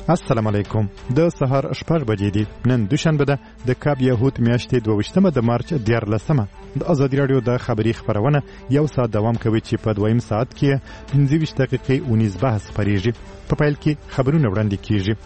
السلام علیکم. د سهار 6 بجې دي. نن دوشنبه ده د کاب یهود میاشتې 22 د مارچ 14 د ازادي رادیو د خبري خبرونه یو ساعت دوام کوي چې په دویم ساعت کې 25 دقیقې 19 بحث پریږي. په پیل کې خبرونه وړاندې کیږي.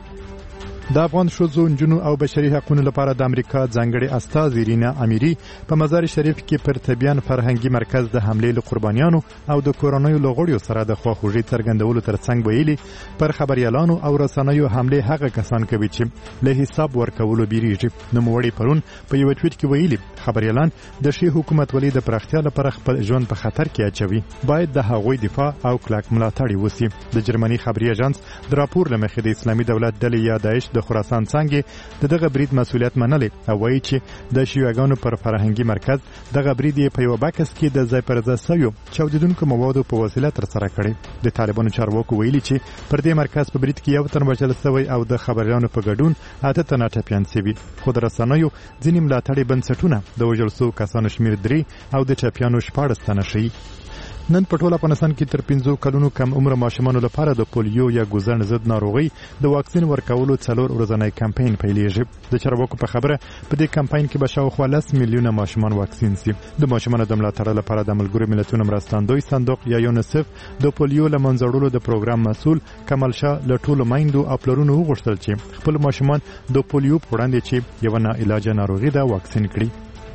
د افغان ښځو نجونو او بشري حقوقو لپاره د امریکا ځانګړي استاذ رینا امیری په مزار شریف کې پر طبيان فرهنګي مرکز د حملې له قربانیانو او د کورونیو لغړیو سره د خواخوږي څرګندولو ترڅنګ ویلي پر خبريالانو او رسنیو حمله هغه کسان کوي چې له حساب ورکولو بیریږي. نو موړي پرون په یو ټویټ کې ویلي خبريالان د شي حکومت ولې د پراختیا لپاره خپل ژوند په خطر کې اچوي. باید د هغوی دفاع او کلک ملاتړ وسی. د جرمني خبري اژانس د راپور لمخې د اسلامي دولت ډلې یا داعش د خراسان څنګه دغه برید مسؤلیت منلې او وایي چې د شیوعانو پر فرهنګي مرکز دغه برید په یو بکس کې د ځای پر ځای سوي چاودیدونکو موادو په وسیله تر سره کړي. د طالبانو چارواکو ویلي چې پر دې مرکز په برید کې یو تن وژل شوی او د خبريالانو په ګډون اته تنه ټپيان شوي. خو د رسنیو ځینې ملاتړي بنسټونه د وژل شوو کسانو شمیر 3 او د ټپيانو 14 تنه شي. نن په ټول افغانستان کې تر 15 کلونو کم عمر ماشومانو لپاره د پولیو یا ګوزن ضد ناروغي د واکسین ورکولو 4 ورځنی کمپاین پیلېږي. د چارواکو په خبره په دې کمپاین کې به شاوخوا 10 میلیونه ماشومان واکسین شي. د ماشومانو د ملاتړ لپاره د ملګرو ملتونو مرستندوی صندوق یا یونیسف د پولیو لمنځوړلو د پروګرام مسؤل کمال شاه له ټولو مایندو او پلرونو وغوښتل چې خپل ماشومان د پولیو په وړاندې چې یو نه علاج ناروغي ده واکسین کړي.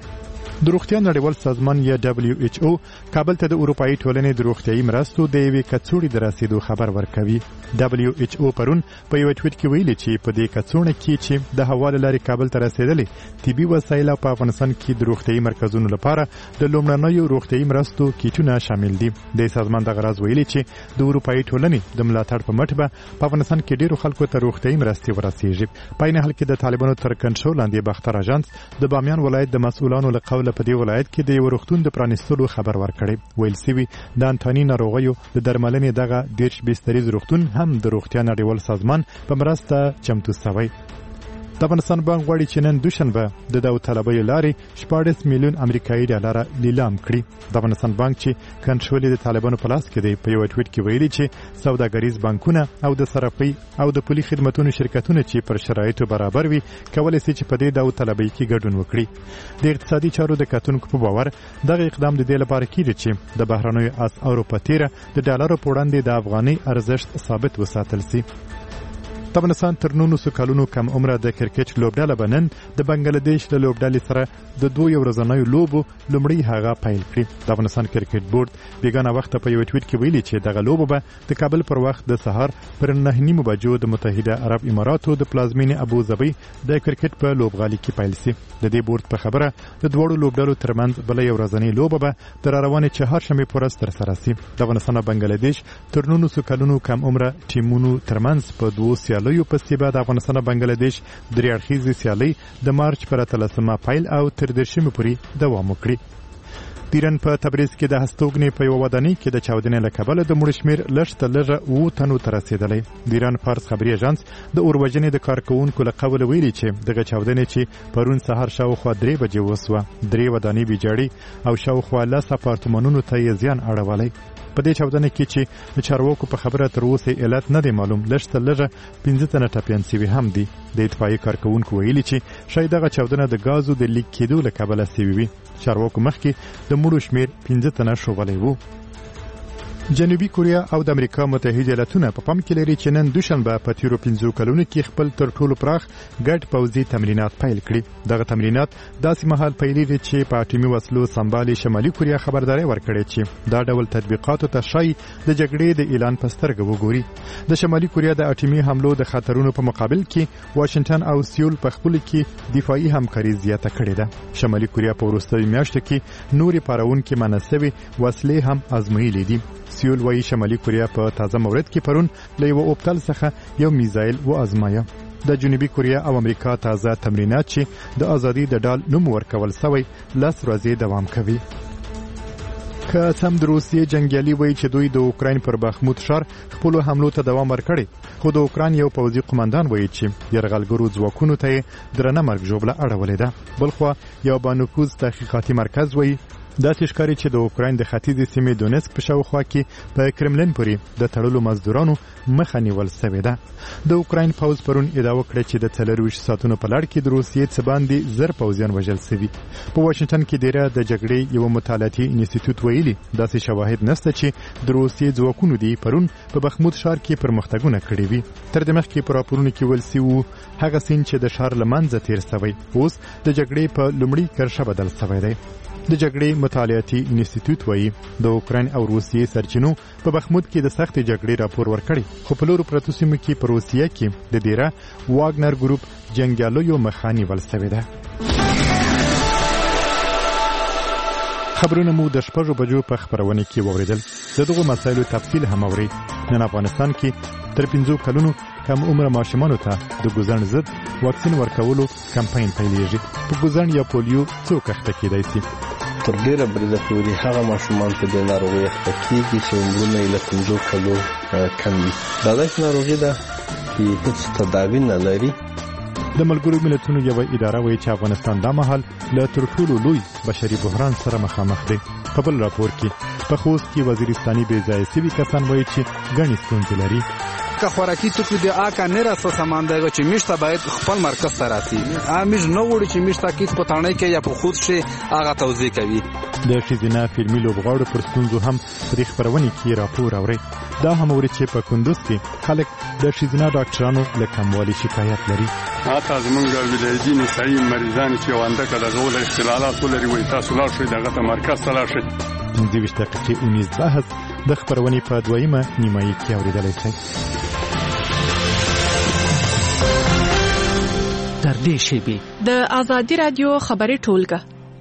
د روغتیا نړیوال سازمان یا WHO کابل ته د اروپאי ټولنې د روغتیايي مرستو د یوې کڅوړې د رسیدو خبر ورکوي. WHO پرون په یو ټویټ کې ویلي چې په دې کڅوړه کې چې د حواله لري کابل ته رسیدلې طبي وسایل په افغانستان کې د روغتیايي مرکزونو لپاره د لومړنیو روغتیايي مرستو کیټونه شامل دي. د سازمان د غرض ویلي چې د اروپאי ټولنې د ملاتړ په مټ به په افغانستان کې ډیرو خلکو ته روغتیايي مرستې ورسیږي. په نه حال کې د طالبانو تر کنټرول لاندې بختر اژانس د بامیان ولایت د مسؤلانو له قوله په دې ولایت کې د یو روغتون د پرانیستلو خبر ورکړی. ویل سوي د انټانی ناروغیو د درملنې دغه 10 بستریز روغتون هم د روغتیا نړیوال سازمان په مرسته چمتو شوی. د افغانستان بانک غواړي چې نن دوشنبه د داوطلبۍ لارې 14 میلیون امریکایي ډالر لیلام کړي. د افغانستان بانک چې کنټرول د طالبانو په لاس کې دی په یو ټویټ کې ویلي چې سوداګریز بانکونه او د صرافۍ او د پولي خدماتو شرکتونه چې پر شرایطو برابر وي کولای شي چې په دې داوطلبۍ کې ګډون وکړي. د اقتصادي چارو د کتونکو په باور دغه اقدام د دې لپاره کیږي چې د بهرنیو اسعارو په تیره د ډالرو په وړاندې د افغاني ارزښت ثابت وساتل شي. د افغانستان تر 9 کلونو کم عمره د کرکټ لوبډله بنن د بنگلاديش له لوبډلې سره د 2 ورځنیو لوبو لومړی هغه پیل کړی. د افغانستان کرکټ بورډ بیګانه وخت په یو ټویټ کې ویلي چې دغه لوبه به د کابل پر وخت د سهار پر 9:30 بجو د متحده عرب اماراتو د پلازمینې ابوظبي د کرکټ په لوبغالي کې پیل شي. د دې بورډ په خبره د دوړو لوبډلو ترمنځ بل یو ورځنی لوبه به تر روانه چهارشنبه پورې تر سره شي. د افغانستان او بنگلاديش تر 9 کلونو کم عمره ټیمونو ترمنځ په 2 سیالیو په سیبه د افغانستان او بنگلاديش درې اړخیزې سیالي د مارچ پر 13 پیل او تر 10 پورې دوام وکړي. د ایران په تبریز کې د هستوګنې په یو ودانۍ کې د چاودنې له کبله د مړو شمیر لږ و تنو ته رسیدلی. د ایران فارس خبري اژانس د اوروژنې د کارکونکو له قوله ویلي چې دغه چاودنې چې پرون سهار شاوخوا 3 بجې وسوه 3 ودانۍ ویجاړي او شاوخوا 10 اپارتمانونو ته یې زیان اړولی. په دې چاودنه کې چې د چارواکو په خبره تر اوسه علت نه دی معلوم لږ 15 تنه ټپيان شوي هم دي. د اطفائیې کارکونکو ویلي چې شاید دغه چاودنه د غازو د لیک کېدو له کبله شوې وي. چارواکو مخکې د مړو شمیر 15 تنه شوغلی وو. جنوبي کوریا او د امریکا متحده ایالاتونه په پام کې لري چې نن دوشنبه په تیرو 15 کلونو کې خپل تر ټولو پراخ ګډ پوځي تمرینات پیل کړي. دغه تمرینات داسې مهال پیلېږي چې په اټومي وسلو سمبالي شمالي کوریا خبرداري ورکړې چې دا ډول تطبیقاتو ته شای د جګړې د اعلان په سترګه وګوري. د شمالي کوریا د اټومي حملو د خطرونو په مقابل کې واشنگټن او سیول په خپل کې دفاعي همکاري زیاته کړې ده. شمالي کوریا په وروستیو میاشتو کې نوري پارونکو مناسبې وسلې هم ازمویلې دي. سیول وايي شمالي کوریا په تازه مورد کې پرون له یو اوبتل څخه یو میزایل و ازمایه. د جنوبي کوریا او امریکا تازه تمرینات چې د ازادي د ډال نوم ورکول شوی 10 ورځې دوام کوي. که سم د روسیې جنگیالي وایي چې دوی د اوکراین پر بخموت ښار خپل حملو ته دوام ورکړي، خو د اوکراین یو پوځي قومندان وایي چې یرغلګرو ځواکونو ته درنه مرګ ژوبله اړولې ده. بلخوا یو بانفوذ تحقیقاتي مرکز وایي داسې ښکاري چې د اوکراین د ختیځې سیمې دونیسک په شاوخوا کې په کرملین پورې د تړلو مزدورانو مخه نیول شوې ده. د اوکراین پوځ پرون ادعا وکړه چې د 24 ساعتونو په لړ کې د روسیې څخه باندې 1000 پوځیان وژل شوي. په واشنگټن کې ډیره د جګړې یو مطالعاتي انسټیټیوټ ویلي داسې شواهد نشته چې د روسیې ځواکونو دی پرون په بخمود ښار کې پرمختګونه کړي وي. تر دې مخکې په راپورونو کې ویل شوی هغه سین چې د ښار لمنځه تیر شوی اوس د جګړې په لومړي کرښه بدل شوی دی. د جګړې مطالعاتي انسټیټیوټ وایي د اوکراین او روسیې سرچینو په بخمود کې د سخت جګړې راپور ورکړی، خو په لورو پرتو سیمو کې په روسیه کې د دیره واګنر ګروپ جنګیالیو مخه نیول شوې ده. خبرونه مو د 6 بجو په خبرونه کې واوریدل. د دغه مسایلو تفصیل هم اوري. نن افغانستان کې تر 5 کلونو کم عمر ماشومانو ته د ګوزن ضد واکسین ورکولو کمپاین پیلېږي. په ګوزن یا پولیو څوک اخته کېدای شي؟ تر ډیره بریده پورې هغه ماشومان په دې ناروغۍ اخته کېږي چې عمرونه یې له 5 کلو کم وي. دا داسې ناروغي ده چې هیڅ تداوی نه لري. د ملګرو ملتونو یو اداره وایي چې افغانستان دا مهال له تر ټولو لوی بشري بحران سره مخامخ دی. په بل راپور کې په خوست کې وزیرستاني بې ځایه سوي کسان وایي چې ګڼې ستونزې لري. که خوراکي توکو د آکا نه راسته سامان دی چې میشته باید خپل مرکز ته راسي. امیش نه وړي چې میشته کیس په تانه کې یا په خود شي هغه توضیح کوي. د ښځینه فلمي لوبغاړو پر ستونزو هم په خبرونه کې راپور اوري. دا هم اوري چې په کندوز کې خلک د ښځینه ډاکټرانو له کموالي شکایت لري. حتی زمونږ ولایتي نسایي مریضان چې وانده کله غول اختلالات ولري وي تاسو لا شئ دغه مرکز ته لا شئ. 25 دقیقې اونیز بحث د خبرونې په دویمه نیمایي کې اوریدلای شئ. تر دې شیبې د آزادي رادیو خبري ټولګه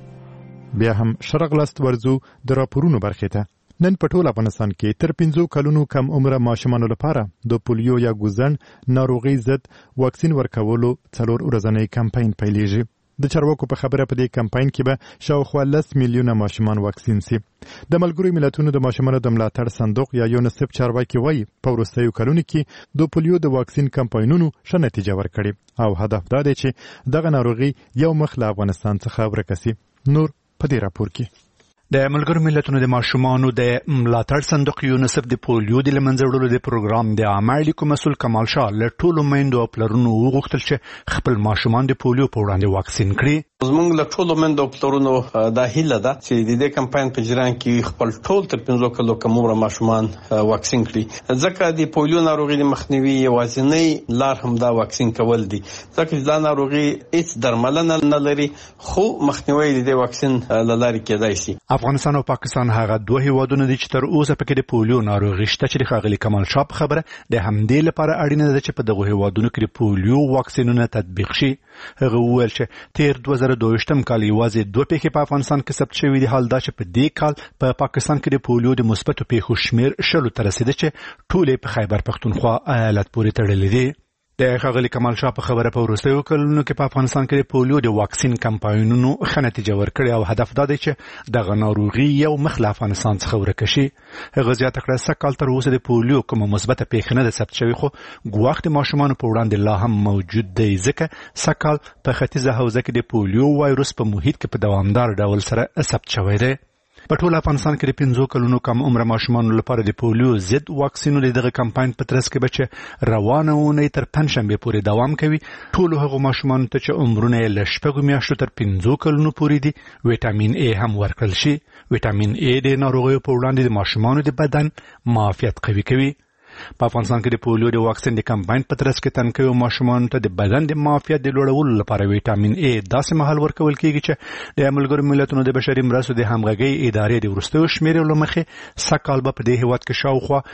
بیا هم شرق لاست ورزو د راپورونو برخه ته. نن په ټول افغانستان کې تر 5 کلونو کم عمر ماشومانو لپاره د پولیو یا ګوزن ناروغي ضد واکسین ورکولو 4 ورځنی کمپاین پیلېږي. د چارواکو په خبره په دې کمپاین کې به شاوخوا 10 میلیونه ماشومان واکسین شي. د ملګرو ملتونو د ماشومانو د ملاتړ صندوق یا یونیسف چارواکي وایي په وروستیو کلونو کې د پولیو د واکسین کمپاینونو ښه نتیجه ورکړې او هدف دا دی چې دغه ناروغي یو مخ له افغانستان څخه ورک شي. نور په دې راپور کې د ملګرو ملتونو د ماشومانو د ملاتړ صندوق یونیسف د پولیو د لمنځه وړلو د پروګرام د عامه اړیکو مسؤل کمال شاه له ټولو میندو او پلرونو وغوښتل چې خپل ماشومان د پولیو په وړاندې واکسین کړي. زمونږ له ټولو میندو او پلرونو دا هیله ده چې د دې کمپاین په جریان کې خپل ټول تر 5 کلو کم عمر ماشومان واکسین کړي، ځکه د پولیو ناروغي د مخنیوي یوازینی لار هم دا واکسین کول دي. ځکه چې دا ناروغي هیڅ درملنه نه لري خو مخنیوي د دې واکسین له لارې کېدای شي. افغانستان او پاکستان هغه دوه هیوادونه دي چې تر اوسه پکې د پولیو ناروغي شته چې ښاغلي کمال شاه په خبره د همدې لپاره اړینه ده چې په دغه هیوادونو کې د پولیو واکسینونه تطبیق شي. هغه وویل چې تیر 2022 کال یوازې 2 پیښې په افغانستان کې ثبت شوې دي. حال دا چې په دې کال په پاکستان کې د پولیو د مثبتو پیښو شمیر 10 ته رسیدي چې ټولې په خیبر پختونخوا ایالت پورې تړلې دي. د ښاغلي کمال شاه په خبره په وروستیو کلونو کې په افغانستان کې د پولیو د واکسین کمپاینونو ښه نتیجه ورکړې او هدف دا دی چې دغه ناروغي یو مخ له افغانستان څخه ورک شي. هغه زیاته کړه چې کال تر اوسه د پولیو کومه مثبته پیښه نه ده ثبت شوې، خو ګواښ د ماشومانو په وړاندې لا هم موجود دی، ځکه سږکال په ختیځه حوزه کې د پولیو وایروس په محیط کې په دوامدار ډول سره ثبت شوی دی. په ټول افغانستان کې د 5 کلونو کم عمر ماشومانو لپاره د پولیو ضد واکسینو دغه کمپاین په ترڅ کې بچ روانه اونۍ تر پنځشنبه پورې دوام کوي. ټول هغه ماشومان ته چې عمرونه یې له 6 میاشتو تر 5 کلونو پورې دي ویټامین ای هم ورکړل شي. ویټامین ای د ناروغیو په وړاندې د ماشومانو د بدن معافیت قوي کوي. په افغانستان کې د پولیو د واکسین د کمپاین په ترڅ کې تنکیو ماشومانو ته د بدن د معافیت د لوړولو لپاره ویټامین ای داسې مهال ورکول کېږي چې د ملګرو ملتونو د بشري مرستو د همغږۍ ادارې د وروستیو شمیرې له مخې سږکال به په دې هیواد کې شاوخوا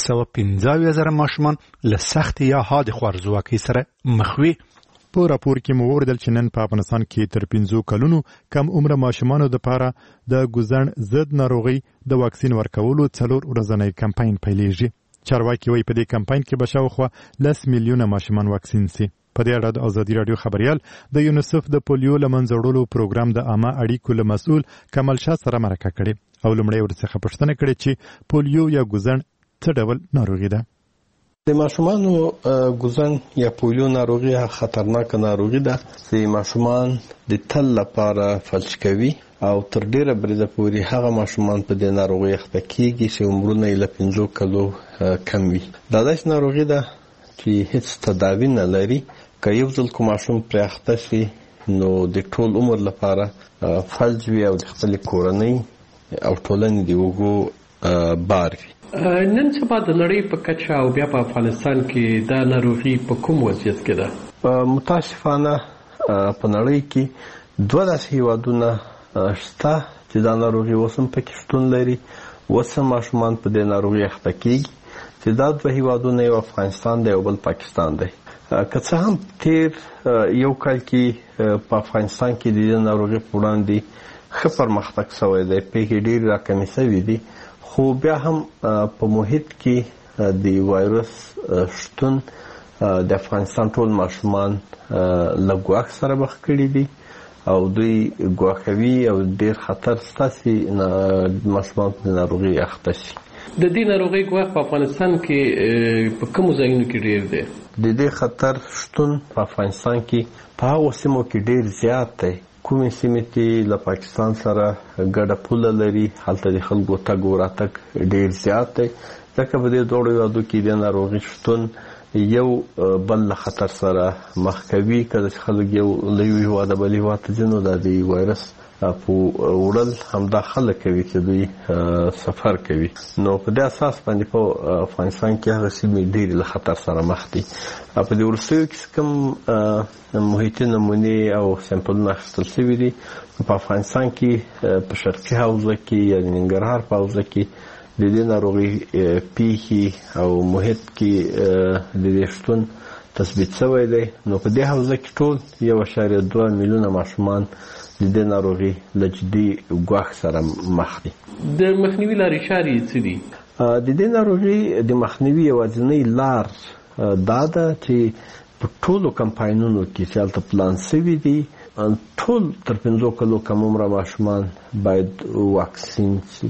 815,000 ماشومان له سختې یا حادې خوارځواکۍ سره مخ وي. په راپور کې مو وردل چې نن په افغانستان کې تر 5 کلونو کم عمر ماشومانو لپاره د ګوزن ضد ناروغي د واکسین ورکولو 4 ورځنی کمپاین پیلېږي. چارواکي وایي په دې کمپاین کې به شاوخوا 10 میلیونه ماشومان واکسین شي. په دې اړه د ازادي رادیو خبريال د یونیسف د پولیو لمنځه وړلو پروګرام د عامه اړیکو له مسؤل کمال شاه سره مرکه کړې او لومړی ورڅخه پوښتنه کړې چې پولیو یا ګوزن څه ډول ناروغي ده. د ماشومانو ګوزن یا پولیو ناروغي خطرناک ناروغي ده چې ماشومان د تل لپاره فلج کوي او تر ډیره بریده پورې هغه ماشومان په دې ناروغي اخته کیږي چې عمرونه یې له 5 کلو کم وي. دا داسې ناروغي ده چې هیڅ تداوی نه لري. که یو ځل کوم ماشوم پرې اخته شي نو د ټول عمر لپاره فلج وي او د خپل کورنۍ او ټولنې د وګړو بار وي. نن سبا د نړۍ په کچه او بیا په افغانستان کې دا ناروغي په کوم وضعیت کې ده؟ متاسفانه په نړۍ کې 2 داسې هیوادونه شته چې دا ناروغي اوس هم پکې شتون لري. اوس هم ماشومان په دې ناروغي اخته کیږي چې دا 2 هیوادونه یو افغانستان دی او بل پاکستان دی. که څه هم تیر یو کال کې په افغانستان کې د دې ناروغي په وړاندې ښه پرمختګ شوی دی، پیښې ډېرې راکمې شوي دي، خو بیا هم په محیط کې د وایرس شتون د افغانستان ټول ماشومان له ګواښ سره مخ کړي دي او دوی ګواښوي او ډېر خطر شته چې ماشومان په ناروغي اخته شي. د دې ناروغي ګواښ په افغانستان کې په کومو ځایونو کې ډېر دی؟ د دې خطر شتون په افغانستان کې په هغو سیمو کې ډېر زیات دی. کومې سیمې چې له پاکستان سره ګډه پوله لري هلته د خلکو تګ او راتګ ډېر زیات دی، ځکه په دې دواړو هیوادو کې د ناروغي شتون یو بل له خطر سره مخ کوي. کله چې خلک یو له یو هیواده بل هیواد ته ځي نو دا د وایرس په وړل همدا خلک کوي چې دوی سفر کوي. نو په دې اساس باندې په افغانستان کې هغه سیمې ډېرې له خطر سره مخ دي. په دې وروستیو کې کوم محیطي نمونې او سمپلونه اخیستل شوي دي په افغانستان کې په شرقي حوزه کې یا د ننګرهار په حوزه کې د دې ناروغي پیښې او محیط کې د دې شتون تثبیت شوی دی. نو په دې حوزه کې ټول 1.2 میلیونه ماشومان د دې ناروغي له جدي ګواښ سره مخ دي. د مخنیوي لارې چارې څه دي؟ د دې ناروغي د مخنیوي یوازینۍ لار دا ده چې په ټولو کمپاینونو کې چې هلته پلان شوي دي ټول تر 5 کلو کم عمره ماشومان باید واکسین شي،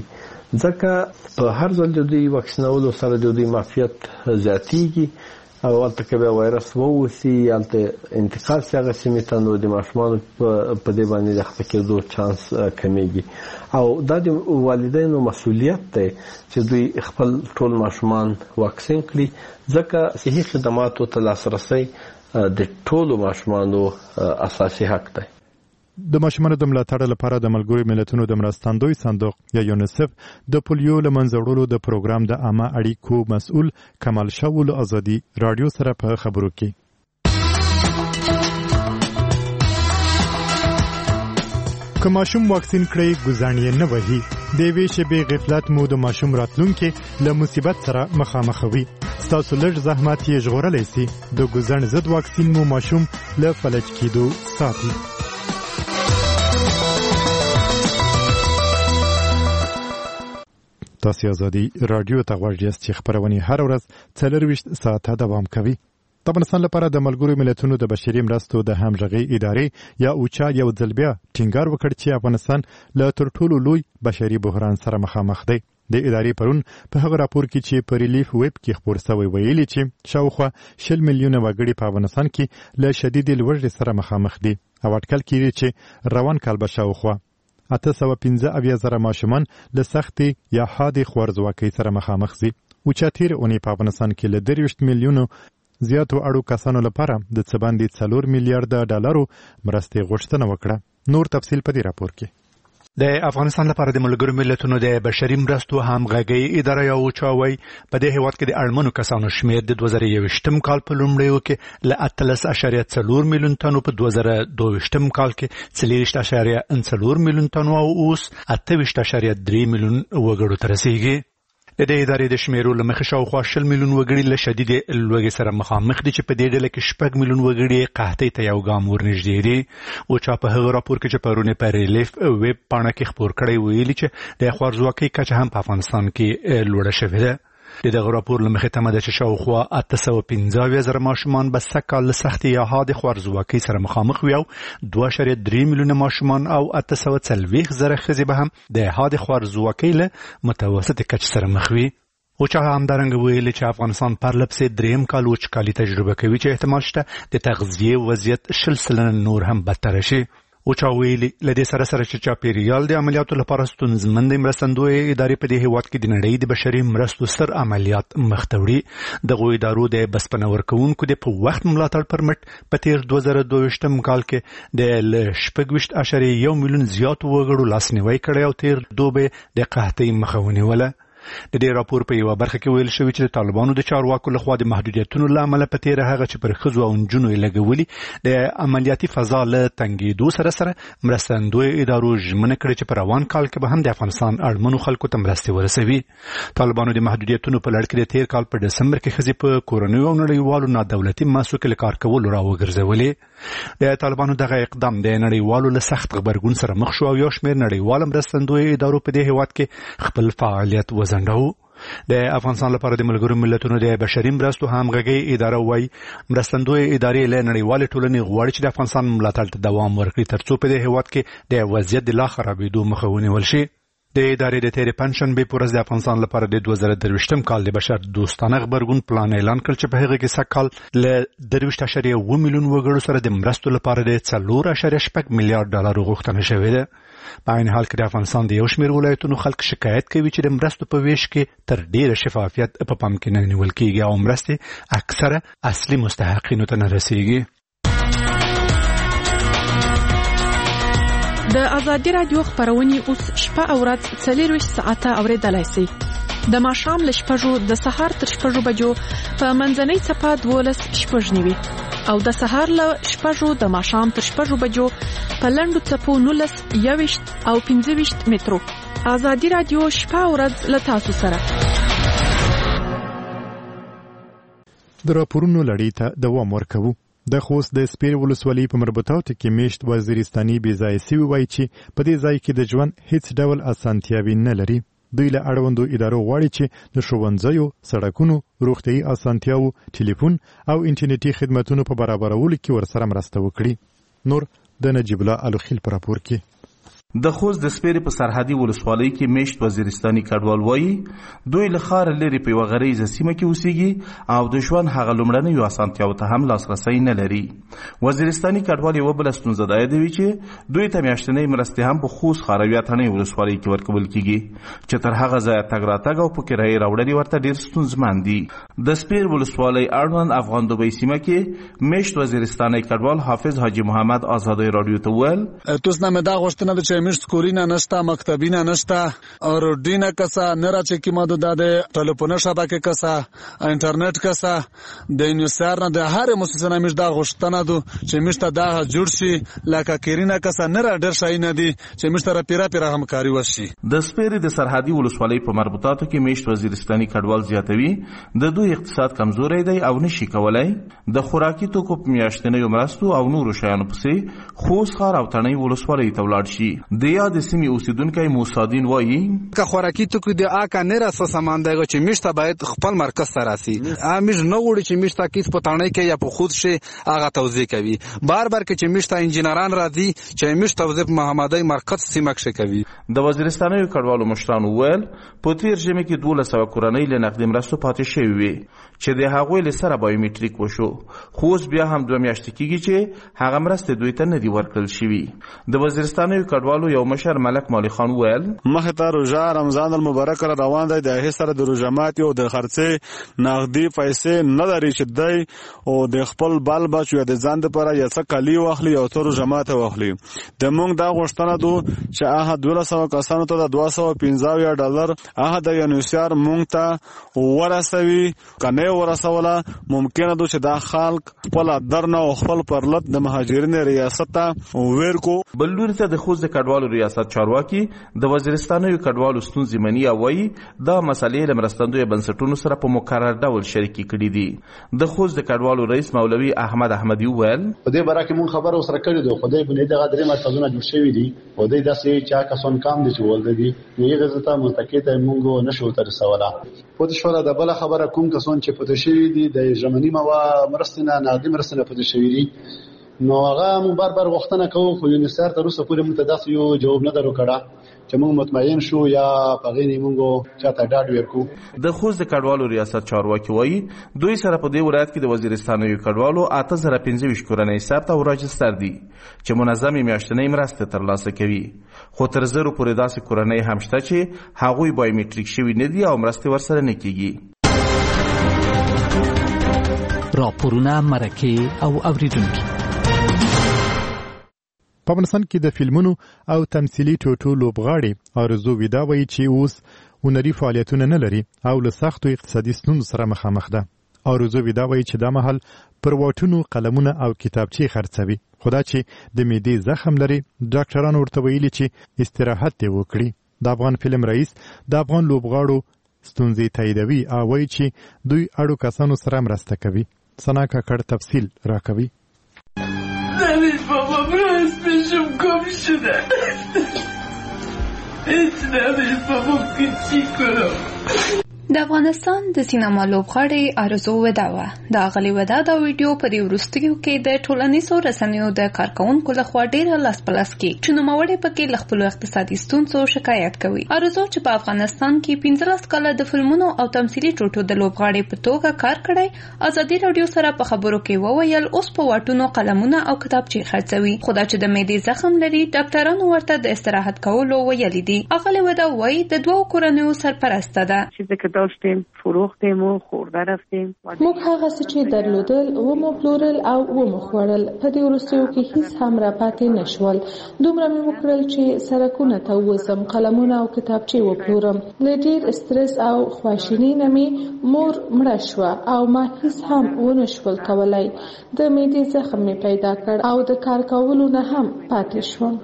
ځکه په هر ځل د دوی واکسینولو سره د دوی معافیت زیاتیږي او هلته که بیا وایرس ووسي هلته انتقال شي هغه سیمې ته نو د ماشومانو په دې باندې د اخته کېدو چانس کمیږي. او دا د والدینو مسؤلیت دی چې دوی خپل ټول ماشومان واکسین کړي، ځکه صحي خدماتو ته لاسرسی د ټولو ماشومانو اساسي حق دی. د ماشومانو د ملاتړ لپاره د ملګرو ملتونو د مرستندوی صندوق یا یونیسف د پولیو له منځه وړلو د پروګرام د عامه اړیکو مسؤل کمال شاول ازادي رادیو سره په خبرو کې که ماشوم واکسین کړی ګزانې نه وهي د وی شبي غفلت مو د ماشوم راتلونکي له مصیبت سره مخامخوي. تاسو لږ زحمت یې ژغورلی سي. د ګزن ضد واکسین مو ماشوم له فلج کېدو ساتي. تاسو ازادي رادیو ته غواړئ چې خبرونه هر ورځ 24 ساعته دوام کوي. د افغانستان لپاره د ملګرو ملتونو د بشري مرستو د همغږي ادارې یا اوچا یو ځل بیا ټینګار وکړ چې افغانستان له تر ټولو لوی بشري بحران سره مخامخ دی. د ادارې پرون په هغه راپور کې چې په ریلیف ویب کې خبر شوی ویلي چې شاوخوا 10 میلیونه وګړي په افغانستان کې له شدید لوږې سره مخامخ دي او اټکل کیږي چې روان کال به شاوخوا 815,000 ماشومان له سختي یا حادې خوارځواکۍ سره مخامخ دي. اوچا تیر اونۍ په افغانستان کې له 23 میلیونو زیاتو اړو کسانو لپاره د څه باندې 4 میلیارډ ډالرو مرستې غوښتنه وکړه. نور تفصیل په دې راپور کې. د افغانستان لپاره د ملګرو ملتونو د بشري مرستو همغږي اداره یا اوچا وایي په دې هیواد کې د اړمنو کسانو شمیر د 2021 کال په لومړیو کې له 13.4 میلیون تنو په 2022 کال کې 4.4 میلیون تنو او اوس 28.3 میلیون وګړو ته رسیږي. د دې ادارې د شمیرو له مخې شاوخوا 10 میلیون وګړي له شدید لوږې سره مخامخ دي چې په دې ډله کې 6 میلیون وګړي قحطۍ ته یو ګام ورنږدې دي. اوچا په هغه راپور کې چې پرونه په ریلیف ویب پاڼه کې خبر کړی ویلي چې د خوارځواکۍ کچه هم په افغانستان کې لوړه شوې ده. دغه راپور له مخې تمه ده چې شاوخوا 815,000 ماشومان به سږ کال له سختې یا حادې خوارځواکۍ سره مخامخ وي او 2.3 میلیونه ماشومان او 840,000 ښځې به هم د حادې خوارځواکۍ له متوسطې کچې سره مخ وي. او چا همدارنګه ویل چې افغانستان پرلپسې دریم کال وچکالي تجربه کوي چې احتمال شته د تغذیه وضعیت 60% نور هم بدتر شي. او چا ویل لدې سره چې چاپیریال د عملیاتو لپاره ستونزمن د مرستندوی ادارې په دې هیواد کې د نړۍ د بشري مرستو سر عملیات مختوړي دغه ادارو د بسپنه ورکوونکو د په وخت ملاتړ پرمټ په تیر 2022 کال کې د 6.1 میلیون زیات وګړو لاسنیوي کړی او تیر دوبه د قحطۍ مخه ونیوله. د دې راپور په یو برخه کې ویل شوی چې طالبانو د چارواکو لخوا د محدودیتونو لامل په تیر هغه چې پر خزو او نجونو لګولي د عملیاتي فضا له تنګېدو سره مرستندوی ادارو ژمنه کړې چې په روان کال کې به هم د افغانستان اړمنو خلکو ته مرستې ورسوي. طالبانو د محدودیتونو په لړ کې د تیر کال په دسمبر کې خزي په کورنۍ او نړیوالو نادولتي مؤسسو کې کار کول را وګرځولې. د طالبانو دغه اقدام د نړیوالو له سخت خبرګون سره مخ شو او یو شمېر نړیوال مرستندوی ادارو په دې هیواد کې خپل فعالیت وزنداو. د افغانستان لپاره د ملګرو ملتونو د بشري مرستو همغږي اداره وایي مرستندوی ادارې له نړیوالې ټولنې غواړي چې د افغانستان ملاتړ ته دوام ورکړي ترڅو په دې هیواد کې د وضعیت د لا خرابېدو مخه ونیول شي. د ادارې د تیر پنځشنبه په ورځ د افغانستان لپاره د 2023 کال د بشر دوستانه خبرګون پلان اعلان کړ چې په هغه کې سکهال له 3.1 میلیون وګړو سره د مرستو لپاره د 4.8 میلیارډ ډالر غوښتنه شوې ده. په عین حال کې د افغانستان د یو شمېر ولایتونو خلک شکایت کوي چې د مرستو په ویش کې تر ډیره شفافیت په پام کې نه نیول کېږي او مرستې اکثره اصلي مستحقینو ته نه رسیږي. د ازادي رادیو خبرونه اوس شپه او ورځ 24 ساعته اوریدلای شئ. د ماښام له 6 د سهار تر 6 بجو په منځنۍ صفه 12:09 او د سهار له 6 د ماښام تر 6 بجو په لنډو صفو 19 او 15 مترو. ازادي رادیو شپه او ورځ له تاسو سره. د راپورونو لړۍ ته دوام ورکوو. د خوست د سپیر ولسوالۍ په مربوطاتو کې میشت وزیرستاني بېځایه سوي وایي چې په دې ځای کې د ژوند هیڅ ډول اسانتیاوې نه لري. دوی له اړوندو ادارو غواړي چې د ښوونځیو، سړکونو، روغتیايي اسانتیاوو، ټلیفون او انټرنیټي خدماتونو په برابرولو کې ورسره مرسته وکړي. نور د نجیب الله الوخیل په راپور کې. د خوست د سپیرې په سرحدي ولسوالۍ کې میشت وزیرستاني کډوال وایي دوی له ښاره لرې په یوه غریزه سیمه کې اوسېږي او د ژوند هغه لومړنیو اسانتیاوو ته هم لاسرسی نه لري. وزیرستاني کډوال یوه بله ستونزه دا یادوي چې دوی ته میاشتنۍ مرستې هم په خوست ښاروي اتڼۍ ولسوالۍ کې ورکول کېږي چې تر هغه ځایه تګ راتګ او په کرایې راوړل ورته ډېر ستونزمن دي. د سپیر ولسوالۍ اړوند افغان دوبۍ سیمه کې میشت وزیرستاني کډوال حافظ حاجي محمد ازادۍ رادیو ته وویل توس نه مې دا غوښتنه ده چې میشت کورینه نشته، مکتبینه نشته، روډینه کسا نه راځي کې ماده د ټلیفون شبکه کسا، انټرنیټ کسا، د انیسار نه د هر مؤسسه نه میشت دا غوښتنه ده چې میشت دا جوړ شي لکه کورینه کسا نه را ډېر شي نه دي چې میشت را پیرا همکاري وشي. د سپیرې د سرحدي ولسوالۍ په مربوطاتو کې میشت وزیرستاني کډوال زیاتوي د دوی اقتصاد کمزوری دی او نشي کولای د خوراکي توکو په میاشتنیو مرستو او نورو شیانو پسې خوست ښار او تڼۍ ولسوالۍ ته ولاړ شي. د یاد سیمې اوسیدونکی موسادین وایي که خوراکي توکو د آکا نه راسه سامان دی چې میشته باید خپل مرکز ته راسي. امیش نه وړي چې میشته کیس په تڼۍ کې یا په خود شي هغه توزیع کوي. بار کې چې میشته انجینران راځي چې میشته توزیع محمدای مرکز سیمه کې کوي. د وزیرستاني کډوالو مشرانو ویل په تیر ژمي کې 1200 کورنۍ له نقدي مرستو پاتې شوي وي چې د هغوی له سره بایومټریک وشو خو اوس بیا هم 2 میاشتې کېږي چې هغه مرستې دوی ته نه دي ورکړل شوي. د وزیرستاني کډوالو یو مشر ملک مالی خان ویل مخه ته روزه رمضان المبارک را روان دی د هیڅ سره د روزمات او د خرڅې نقدي پیسې نه لري چې دی او د خپل بال بچو د ځان لپاره یو څه کلی واخلي او تر روزمات واخلي. د مونږ دا غوښتنه ده چې هغه 1200 کسانو ته د 215 ډالر هغه د یونیسار مونږ ته ورسوي کنه ورسوله ممکنه ده چې دا خلک خپل درنه او خپل پرلط د مهاجرین ریاست ته ورکو. بلور ته د خوست د کډوالو ریاست چارواکي د وزیرستاني کډوالو ستونزې مني او وایي دا مسلې له مرستندوی بنسټونو سره په مقرر ډول شریکې کړي دي. د خوست د کډوالو رئیس مولوي احمد احمدي وویل په دې باره کې مونږ خبره سره کړې ده خو دې بنې دغه درې مرکزونه جوړ شوي دي او دې داسې چا کسان کام دي چې ولده دي یې غزه ته متکی ته مونږ نشو تر سواله پوه شو. د بل خبره کوم کسان چې پته شوي دي د ژمنی موا مرستنه نادم مرستنه پته شوي دي نو هغه موږ بار غوښتنه کوو خو یونیسر تر اوسه پورې موږ ته داسې یو جواب نه درو کړه چې موږ مطمئن شو یا پغې نه موږ چاته ډاډ ورکو. د خوست د کډوالو ریاست چارواکي وایي دوی سره په دې ولایت کې د وزیرستاني کډوالو 8025 کورنۍ ثبت او راجستر دي چې منظمې میاشتنۍ مرستې ترلاسه کوي، خو تر زرو پورې داسې کورنۍ هم شته چې هغوی بایومټریک شوي نه دي او مرستې ورسره نه کیږي. راپورونه، مرکې او اوریدونکي. په افغانستان کې د فلمونو او تمثیلي ټوټو لوبغاړي ارزو ویدا وایي چې اوس هنري فعالیتونه نه لري او له سختو اقتصادي ستونزو سره مخامخ ده. ارزو ویدا وایي چې دا مهال پر واټونو قلمونه او کتابچې خرڅوي، خو دا چې د معدې زخم لري ډاکټرانو ورته ویلي چې استراحت دې وکړي. د افغان فلم رئیس د افغان لوبغاړو ستونزې تاییدوي او وایي چې دوی اړو کسانو سره مرسته کوي. سنا کاکړ تفصیل راکوي. نمیش بابا براز پیشم گم شده هیچ نمیش بابا که چی کنم. د افغانستان د سینما لوبغاړې ارزو ودا وه. د اغلی ودا دا ویډیو په دې وروستیو کې د ټولنیزو رسنیو د کارکونکو لخوا ډیره لاس په لاس کې چې نوموړی پکې له خپلو اقتصادي ستونزو شکایت کوي. ارزو چې په افغانستان کې 15 کاله د فلمونو او تمثیلي ټوټو د لوبغاړې په توګه کار کړی، ازادي راډیو سره په خبرو کې وویل اوس په واټونو قلمونه او کتابچې خرڅوي، خو دا چې د معدې زخم لري ډاکټرانو ورته د استراحت کولو ویلي دي. اغلی ودا وایي د دوو کورنیو سرپرسته ده. داشتیم فروختیم و خورده رفتیم. موږ هغه څه چې درلودل ومو پلورل او ومو خوړل. په دې وروستیو کې هیڅ هم را پاتې نشول. دومره مې وکړل چې سرکونه ته ووځم، قلمونه او کتابچې وپلورم. له ډېر استرس او خواشینۍ نه مې مور مړه شوه او ما هیڅ هم ونشول کولی. د معدې زخم مې پیدا کړ او د کار کولو نه هم پاتې شوم.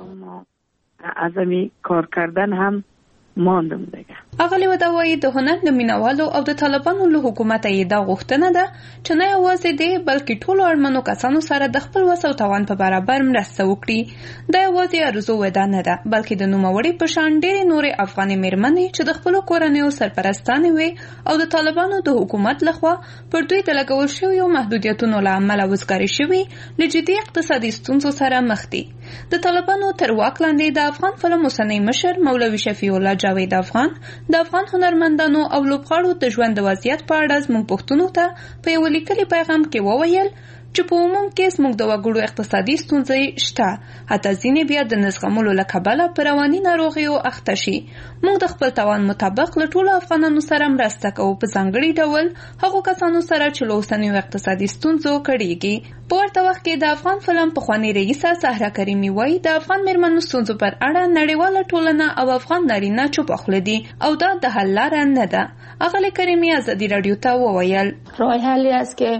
ازمی کار کردن هم ماندم دیگه. اغلی ودا وایي د هنر د مینوالو او د طالبانو له حکومت یې دا غوښتنه ده چې نه یوازې دی بلکې ټولو اړمنو کسانو سره د خپل وس او توان په برابر مرسته وکړي. دا یوازې ارزو ودا نه ده بلکې د نوموړي په شان ډېرې نورې افغاني میرمنې چې د خپلو کورنیو سرپرستانې وي او د طالبانو د حکومت لخوا پر دوی د لګول شویو محدودیتونو له امله وزګارې شوي له جدي اقتصادي ستونزو سره مخ دي. د طالبانو تر واک لاندې د افغان فلم اوسنی مشر مولوي شفیع الله جاوید افغان د افغان هنرمندانو او لوبغاړو د ژوند د وضعیت په اړه زموږ پښتنو ته په یو لیکلي پیغام کې وویل چې په عموم کې زموږ د وګړو اقتصادي ستونزې شته، حتی ځینې بیا د نزغملو له کبله په رواني ناروغیو اخته شي. موږ د خپل توان مطابق له ټولو افغانانو سره مرسته کوو، په ځانګړي ډول هغو کسانو سره چې له اوسنیو اقتصادي ستونزو کړېږي. په ورته وخت کې د افغان فلم پخوانۍ رئیسه سهره کریمي وایي د افغان میرمنو ستونزو پر اړه نړیواله ټولنه او افغان نارینه چوپه خوله دي او دا د حل لاره نه ده. اغلی کریمي ازادي راډیو ته وویل راه حلی است که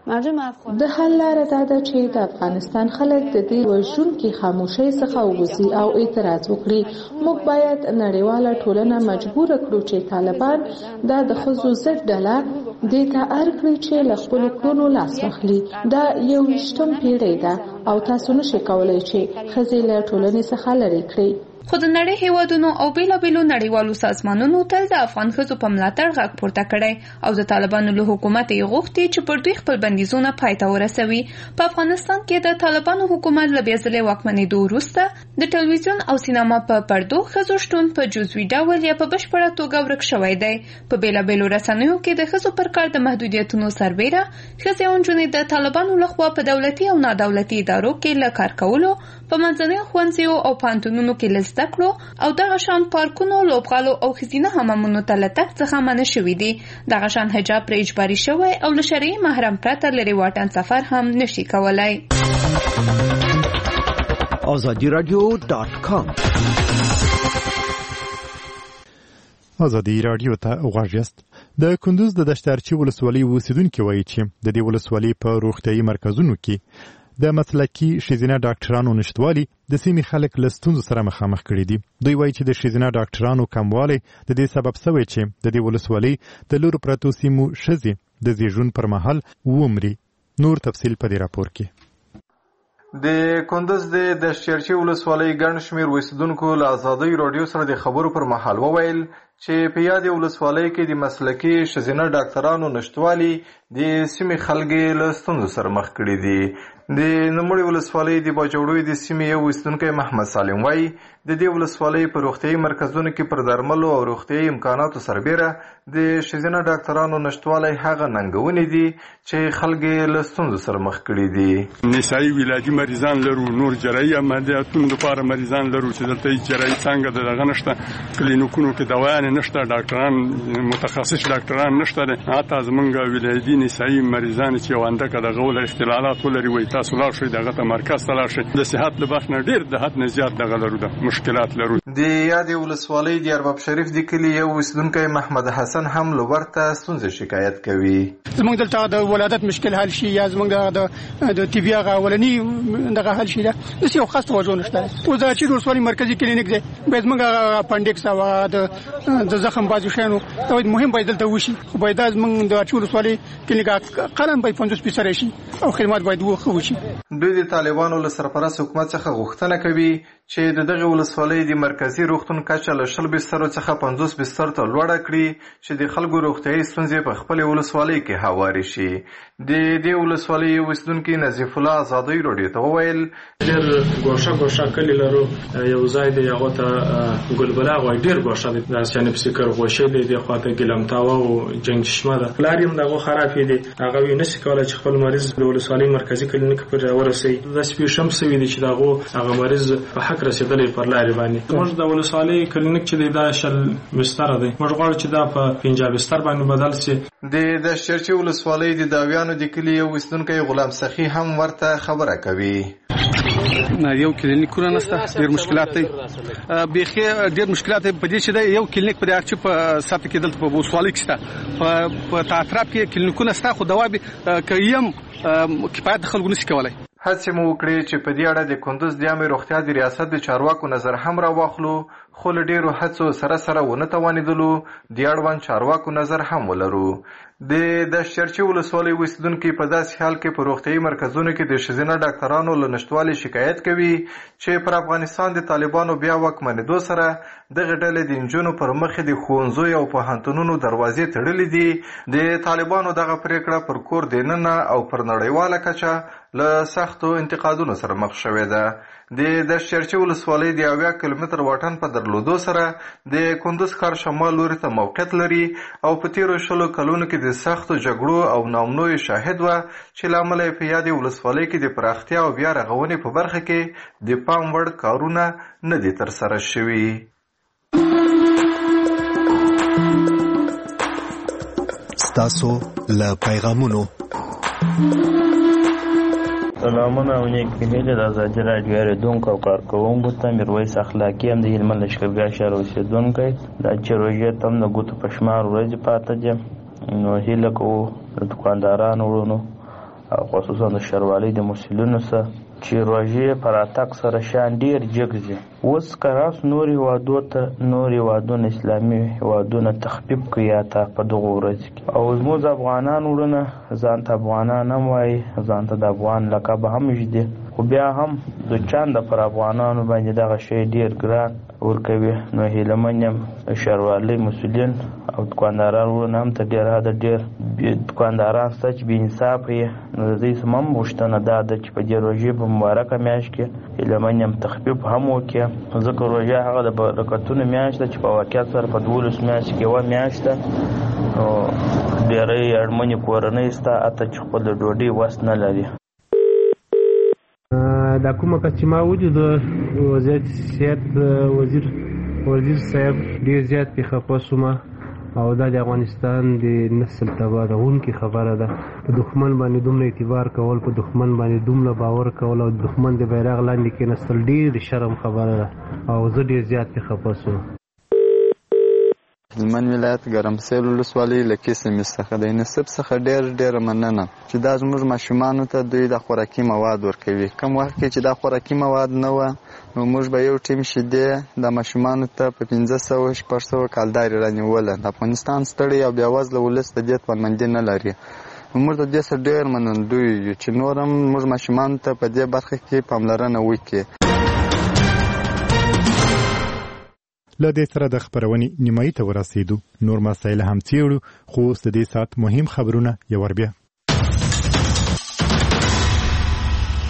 د حل لاره دا ده چې د افغانستان خلک د دې وژونکي خاموشۍ څخه ووځي او اعتراض وکړي. موږ باید نړیواله ټولنه مجبور کړو چې طالبان دا د ښځو ضد ډله دې ته اړ کړي چې له خپلو کړنو لاس واخلي. دا 21 پیړۍ ده او تاسو نشئ کولی چې ښځې له ټولنې څخه لرې کړئ. خو د نړۍ هیوادونو او بیلابیلو نړیوالو سازمانونو تل د افغان ښځو په ملاتړ غږ پورته کړی او د طالبانو له حکومت یې غوښتي چې پر دوی خپل بندیزونه پای ته ورسوي. په افغانستان کې د طالبانو حکومت له بیا ځلې واکمنېدو وروسته د ټلویزیون او سینما په پردو ښځو شتون په جزوي ډول یا په بشپړه توګه ورک شوی دی. په بیلابیلو رسنیو کې د ښځو پر کار د محدودیتونو سربیره ښځې او نجونې د طالبانو لخوا په دولتي او نادولتي ادارو کې له کار کولو، په منځنیو ښوونځیو او پوهنتونونو کې له زده کړو او دغه شان پارکونو، لوبغالو او ښځینه حمامونو ته له تګ څخه منع شوي دي. دغه شان حجاب پرې اجباري شوی او له شرعي محرم پرته لرې واټن سفر هم نشي کولی. azadiradio.com ازادي راډیو ته غوږ یاست. د کندوز د دشتارچي ولسوالۍ اوسیدونکي وایي چې د دې ولسوالۍ په روغتیايي مرکزونو کې د مسلکي ښځینه ډاکټرانو نشتوالي د سیمې خلک له ستونزو سره مخامخ کړي دي. دوی وایي چې د ښځینه ډاکټرانو کموالی د دې سبب شوی چې د دې ولسوالۍ د لورو پرتو سیمو ښځې د زیږون پر مهال ومري. نور تفصیل په دې راپور کې. د کندوز د دشتارچي ولسوالۍ ګڼ شمېر اوسیدونکو له ازادۍ راډیو سره د خبرو پر مهال وویل چې په یادې ولسوالۍ کې د مسلکي ښځینه ډاکټرانو نشتوالي د سیمې خلک له ستونزو سره مخ کړي دي. د نوموړي ولسوالۍ د باجوړوي د سیمې یو اوسیدونکی محمد سالم وایي د دې ولسوالۍ په روغتیايي مرکزونو کې پر درملو او روغتیايي امکاناتو سربیره د ښځینه ډاکټرانو نشتوالی هغه ننګونې دي چې خلک یې له ستونزو سره مخ کړي دي. نسایي ولادي مریضان لرو، نور جراحي عملیاتونو لپاره مریضان لرو چې دلته جراحي څنګه دغه نشته، کلینیکونو کې دوايانې نشته، ډاکټران متخصص ډاکټران نشته. حتی زمونږ ولادي نسایي مریضان چې یو اندکه دغه ول اختلالات ولري وي تاسو لاړ شئ دغه ته مرکز ته لاړ شئ. د صحت له بخت نه ډېر د حد نه زیات دغه لرو ده مشکلات لرو. د یادې ولسوالۍ د ارباب شریف د کلي یو اوسیدونکی محمد حسن هم له ورته ستونزې شکایت کوي. زموږ دلته د ولادت مشکل حل شي یا زموږ د طبي هغه اولني دغه حل شي داسې یو خاص توجه نشته. اوس د چیر ولسوالۍ مرکزي کلینیک دی باید زموږ اپنډکس او د زخم بازو شیانو مهم باید دلته وشي، خو باید زموږ د چیر ولسوالۍ کلینیک قلم باید 50% شي او خدمات باید وشي. دوی د طالبانو له سرپرست حکومت څخه غوښتنه کوي چې د دغه ولسوالۍ د مرکزی روغتون کچه له 20 بسترو څخه 50 بستر ته لوړه کړي چې د خلکو روغتیايي ستونزې په خپل ولسوالۍ کې هواري شي. د دې ولسوالۍ اوسیدونکي نظیف الله آزادۍ راډیو ته وویل ډېر ګوښه کلی لرو، یو ځای دی هغه ته ګلبلاغ وایي، ډېر ګوښه دی، داسې یعنې پسې کرغوشۍ دی، دې خواته ګیلمتاوه او جنګ چشمه ده، لارې هم دغه خرابې دي، هغه یې نشي کولی چې خپل مریض د ولسوالۍ مرکزي کلینیک پورې ورسوي. داسې پېښې هم سوي دي چې هغه مریض په حق رسېدلی پر لارې باندې. موږ د ولسوالۍ کلینیک چې دی دا 60 بستره دی، موږ غواړو چې دا په 50 بستر باندې بدل شي. د دشچرچي ولسوالۍ د داویانو د کلي یو اوسیدونکی غلام سخي هم ورته خبره کوي. یو کلینیکونه نشته، ډېر مشکلات دي، بیخي ډېر مشکلات په دې چې دا یو کلینیک پر اړچ په ساته کې دلته په ولسوالۍ کې شته، په اطراف کې کلینیکونه شته، خو دوا به کایم کفایت د خلکو نشي کولای. هڅې مو وکړې چې په دې اړه د کندوز د عامه روغتیا د ریاست د چارواکو نظر هم راواخلو، خو له ډېرو هڅو سره ونه توانېدلو د اړوند چارواکو نظر هم ولرو. د دشچرچي ولسوالۍ اوسیدونکي په داسې حال کې په روغتیايي مرکزونو کې د ښځینه ډاکټرانو له نشتوالي شکایت کوي چې پر افغانستان د طالبانو بیا واکمنېدو سره دغه ډلې د نجونو پر مخې د ښوونځیو او پوهنتونونو دروازې تړلې دي. د طالبانو دغه پریکړه پر کور دننه او پر نړیواله کچه له سختو انتقادونو سره مخ شوې ده. د دشچرچي ولسوالۍ د 80 کیلومتر واټن په درلودو سره د کندوز ښار شمال لوري ته موقعیت لري او په تیرو 20 کلونو کې د سختو جګړو او ناامنیو شاهد وه چې له امله یې په یادې ولسوالۍ کې د پراختیا او بیا رغونې په برخه کې د پام وړ کارونه نه دي ترسره شوي. ستاسو له پیغامونو سلامونه او نیکې هیلې د ازادي راډیو اورېدونکو او کارکوونکو ته میرویس اخلاقي هم د هلمند لښکرګاه ښار اوسېدونکی دا چې روژې ته هم د ګوتو په شمار ورځې پاته دي، نو هیله کوو د دوکاندارانو وروڼو او خصوصا د ښاروالۍ د مسؤلینو سره چې روژې په راتګ سره شیان ډېر جګ ځي. اوس که راسو نور هېوادو ته نور هېوادونه اسلامي هېوادونه تخفیف کوي یا ته په دغو ورځو کې، او زموږ افغانان وروڼه ځان ته افغانان هم وایي، ځان ته د افغان لقب هم ږدي، خو بیا هم د چانده پر افغانانو باندې دغه شی ډېر ګران ورکوي. نو هیلهمن یم د ښاروالۍ مسؤلین او دوکانداران وروڼه هم ته ډېر حده ډېر دوکانداران شته چې بې انصافه یې، نو د دوی څخه هم غوښتنه دا ده چې په دې روژې په مبارکه میاشت کې هیلهمن یم تخفیف هم وکړي، ځکه روژه هغه د برکتونو میاشت ده چې په واقعیت سره په 12 میاشتو کې یوه میاشت ده، نو ډېری اړمنې کورنۍ شته حتی چې خپل د ډوډۍ وس نه لري. دا کومه کس چې ما ولید د وزارت صحت وزیر صاحب ډېر زیات پې خفه شوم، او دا د افغانستان د نسل تباهونکې خبره ده. په دښمن باندې دومره اعتبار کول، په دښمن باندې دومره باور کول او دښمن د بیرغ لاندې کېناستل ډېر شرم خبره ده، او زه ډېر زیات پې خفه شوم. هلمند ولایت ګرمسیر ولسوالۍ له کیسمې څخه د نصب څخه ډېر مننه چې دا زموږ ماشومانو ته دوی د خوراکي مواد ورکوي. کم وخت کې چې دا خوراکي مواد نه وه نو موږ به یو ټیم شیدې د ماشومانو ته په 500-600 کالدارې رانیوله. د افغانستان ستړی او بېوزله ولس د دې توانمندي نه لري. موږ د دې څخه ډېر منندوی یو چې نور هم موږ ماشومانو ته په دې برخه کې پاملرنه وکړي. له دې سره د خبرونې نیمایي ته ورسېدو. نور مسایل هم څېړو، خو اوس د دې ساعت مهم خبرونه یو ور بیا.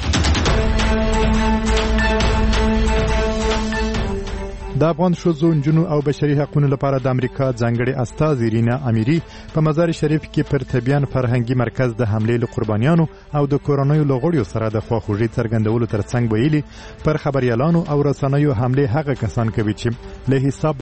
د افغان ښځو نجونو او بشري حقوقو لپاره د امریکا ځانګړي استاذ رینا اميري په مزار شریف کې پر طبيان فرهنګي مرکز د حمله له قربانیانو او د کورونایي لغړیو سره د خواخوږي څرګندولو ترڅنګ ویلي پر خبريالانو او رسنیو حمله هغه کسان کوي چې له حساب